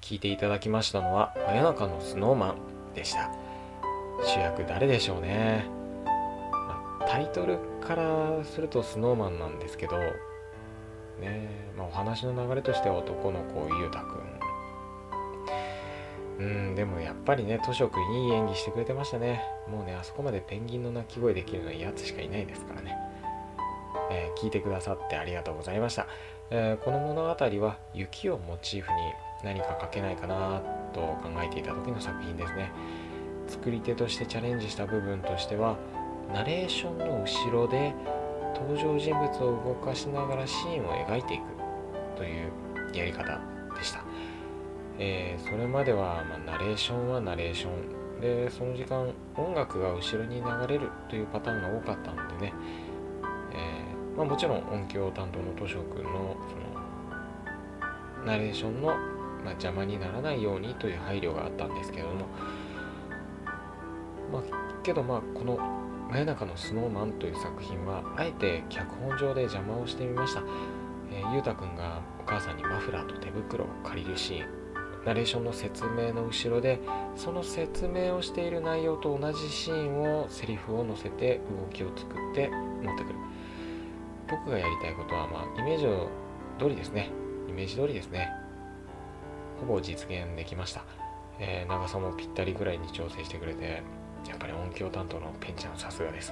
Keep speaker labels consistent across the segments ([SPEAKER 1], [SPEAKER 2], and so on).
[SPEAKER 1] 聞いていただきましたのは真夜中のスノーマンでした。主役誰でしょうね。タイトルからするとスノーマンなんですけどね、お話の流れとしては男の子ゆうたくん、でもやっぱりね、トショくんいい演技してくれてましたね。もうね、あそこまでペンギンの鳴き声できるのはやつしかいないですからね。聞いてくださってありがとうございました。この物語は雪をモチーフに何か書けないかなと考えていた時の作品ですね。作り手としてチャレンジした部分としては、ナレーションの後ろで登場人物を動かしながらシーンを描いていくというやり方でした。それまでは、ナレーションはナレーションで、その時間音楽が後ろに流れるというパターンが多かったのでね、もちろん音響担当のトショ君のそのナレーションの、邪魔にならないようにという配慮があったんですけれども、この真夜中のスノーマンという作品はあえて脚本上で邪魔をしてみました。ゆうたくんがお母さんにマフラーと手袋を借りるシーン、ナレーションの説明の後ろでその説明をしている内容と同じシーンをセリフを載せて動きを作って持ってくる。僕がやりたいことは、イメージ通りですね。イメージ通りですね。ほぼ実現できました。長さもぴったりぐらいに調整してくれて、やっぱり音響担当のペンちゃんさすがです。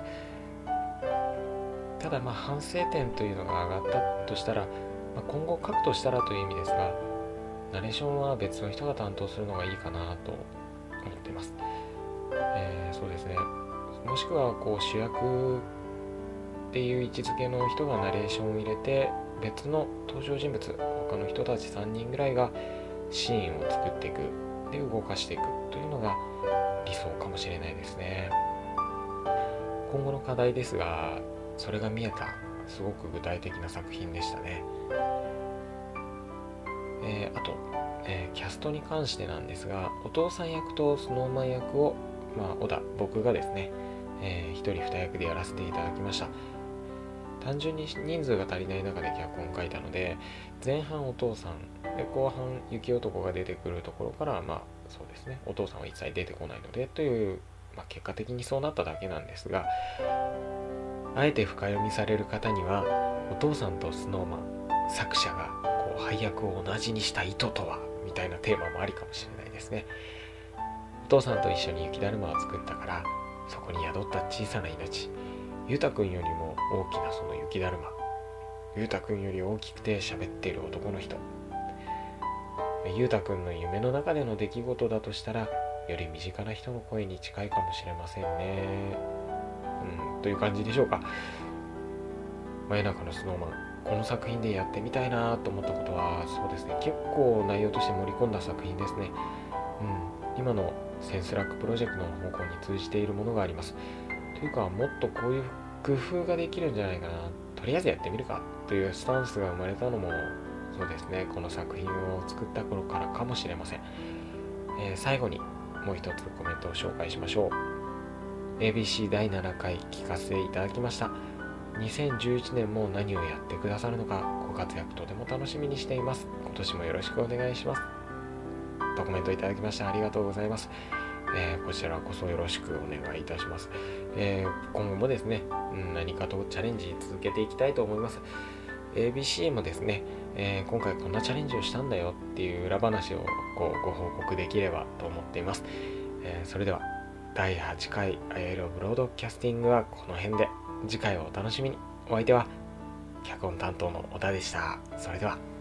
[SPEAKER 1] ただ反省点というのが上がったとしたら、今後書くとしたらという意味ですが、ナレーションは別の人が担当するのがいいかなと思っています。そうですね。もしくは主役っていう位置づけの人がナレーションを入れて、別の登場人物、他の人たち3人ぐらいがシーンを作っていく、で動かしていくというのが理想かもしれないですね。今後の課題ですが、それが見えたすごく具体的な作品でしたね。あと、キャストに関してなんですが、お父さん役とスノーマン役を、僕がですね、一人二役でやらせていただきました。単純に人数が足りない中で脚本を書いたので、前半お父さんで後半雪男が出てくるところから、そうですね、お父さんは一切出てこないのでという、結果的にそうなっただけなんですが、あえて深読みされる方には、お父さんとスノーマン作者が配役を同じにした意図とはみたいなテーマもありかもしれないですね。お父さんと一緒に雪だるまを作ったから、そこに宿った小さな命、ゆうたくんよりも大きなその雪だるま、ゆうたくんより大きくて喋っている男の人、ゆうたくんの夢の中での出来事だとしたら、より身近な人の声に近いかもしれませんね。という感じでしょうか。真夜中のスノーマン、この作品でやってみたいなと思ったことは、そうですね、結構内容として盛り込んだ作品ですね。今のセンスラックプロジェクトの方向に通じているものがあります。というか、もっとこういう工夫ができるんじゃないかな、とりあえずやってみるかというスタンスが生まれたのも、そうですね、この作品を作った頃からかもしれません。最後にもう一つコメントを紹介しましょう。ABC 第7回聞かせていただきました。2011年も何をやってくださるのか、ご活躍とても楽しみにしています。今年もよろしくお願いします。とコメントいただきましてありがとうございます。こちらこそよろしくお願いいたします。今後もですね、何かとチャレンジ続けていきたいと思います。ABC もですね、今回こんなチャレンジをしたんだよっていう裏話をご報告できればと思っています。それでは第8回アイロブロードキャスティングはこの辺で、次回をお楽しみに。お相手は脚本担当の小田でした。それでは。